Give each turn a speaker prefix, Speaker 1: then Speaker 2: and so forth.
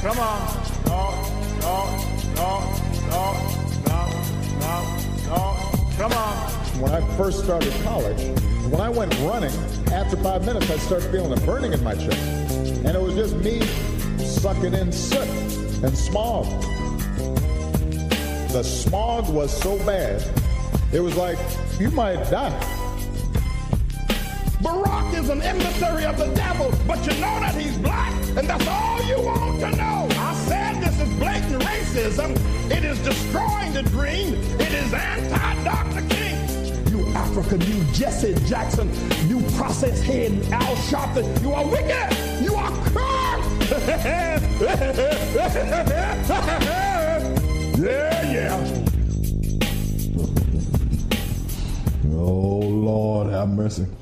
Speaker 1: Come on. No. Come on.
Speaker 2: When I first started college, when I went running, after 5 minutes, I'd start feeling a burning in my chest. And it was just me sucking in soot and smog. The smog was so bad, it was like, you might die.
Speaker 3: Barack is an emissary of the devil, but you know that he's black, and that's all you want to know. I said this is blatant racism. It is destroying the dream. It is anti-Dr. King. You Africa, you Jesse Jackson, you process head Al Sharpton, you are wicked. You are cursed. Yeah.
Speaker 2: Oh, Lord, have mercy.